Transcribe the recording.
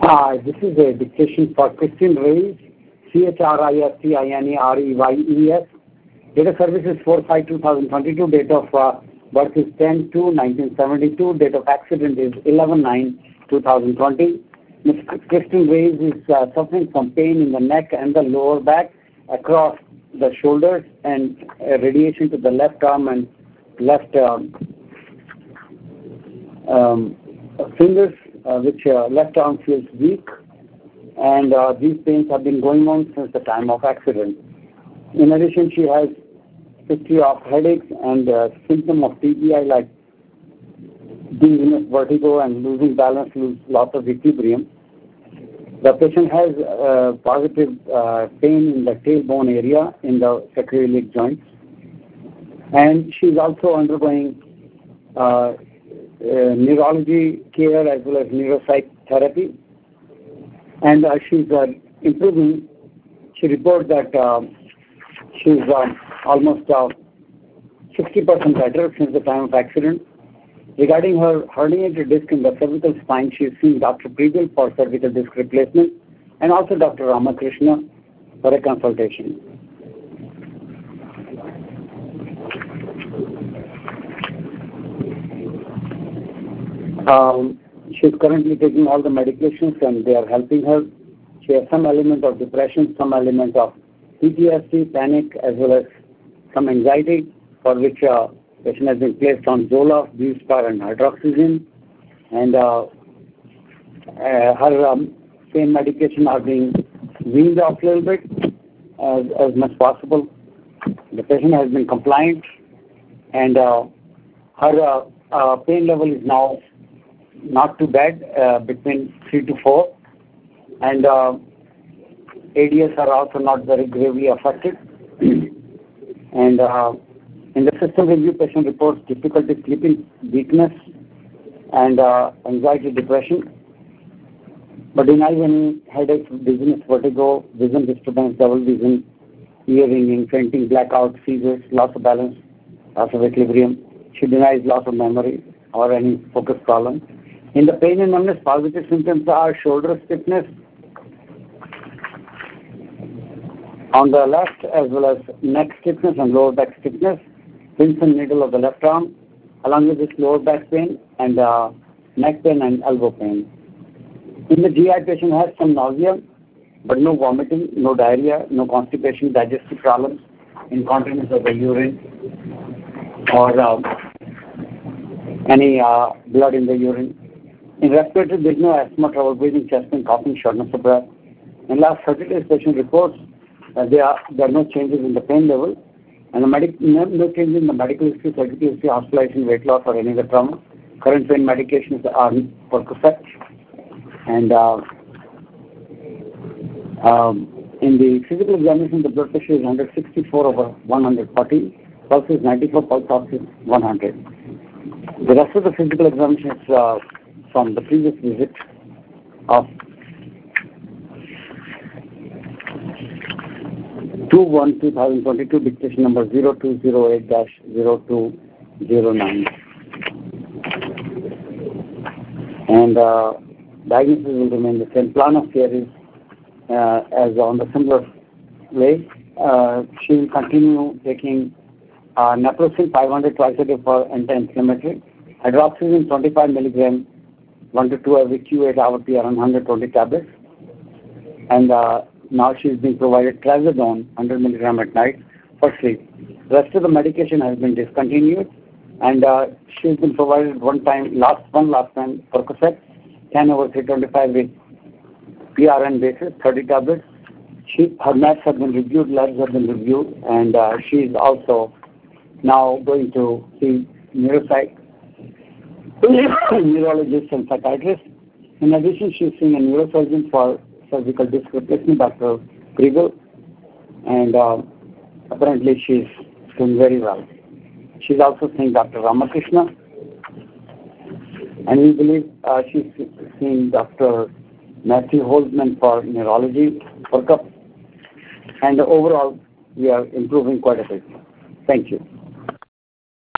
This is a dictation for Christine Reyes, ChristineReyes. Date of service is 4/5/2022. Date of birth is 10/2/1972. Date of accident is 11/9/2020. Ms. Christine Reyes is suffering from pain in the neck and the lower back across the shoulders and radiation to the left arm and left fingers, which left arm feels weak, and these pains have been going on since the time of accident. In addition, she has history of headaches and symptom of TBI like dizziness, vertigo, and losing balance, loss of equilibrium. The patient has positive pain in the tailbone area in the sacroiliac joints, and she's also undergoing neurology care as well as neuropsych therapy, and she's improving. She reports that she's almost 60% better since the time of accident. Regarding her herniated disc in the cervical spine, she is seeing Dr. Pregal for cervical disc replacement and also Dr. Ramakrishna for a consultation. She's currently taking all the medications and they are helping her. She has some element of depression, some element of PTSD, panic, as well as some anxiety, for which patient has been placed on Zoloft, Buspar, and hydroxyzine, and her pain medication are being weaned off a little bit as much possible. The patient has been compliant, and her pain level is now not too bad, between 3 to 4, and ADS are also not very gravely affected. And in the system review, patient reports difficulty sleeping, weakness, and anxiety, depression, but denies any headaches, dizziness, vertigo, vision disturbance, double vision, ear ringing, fainting, blackout, seizures, loss of balance, loss of equilibrium. She denies loss of memory or any focus problem. In the pain and numbness, positive symptoms are shoulder stiffness on the left, as well as neck stiffness and lower back stiffness, pins and needle of the left arm, along with this lower back pain and neck pain and elbow pain. In the GI, patient has some nausea, but no vomiting, no diarrhea, no constipation, digestive problems, incontinence of the urine, or any blood in the urine. In respiratory, there is no asthma, trouble breathing, chest pain, coughing, shortness of breath. In last 30 days, patient reports there are no changes in the pain level, and no change in the medical history, surgical history, hospitalization, weight loss, or any other trauma. Current pain medications are Percocet, and in the physical examination, the blood pressure is 164/140, pulse is 94, pulse ox is 100. The rest of the physical examination is from the previous visit of 2/1/2022, dictation number 0208-0209. And diagnosis will remain the same. Plan of care is as on the similar way. She will continue taking naproxen 500 twice a day for anti-inflammatory, hydroxyzine 25 milligram 1 to 2 every Q8 hour PR on 120 tablets, and now she is being provided trazodone 100 milligram at night for sleep. The rest of the medication has been discontinued, and she has been provided last time Percocet 10/325 with PRN basis, 30 tablets. Her meds have been reviewed, labs have been reviewed, and she is also now going to see neurologist and psychiatrist. In addition, she is seeing a neurosurgeon for cervical disc replacement, Dr. Pregal, and apparently she is doing very well. She is also seeing Dr. Ramakrishna, and we believe she is seeing Dr. Matthew Holzman for neurology workup, and overall we are improving quite a bit. Thank you.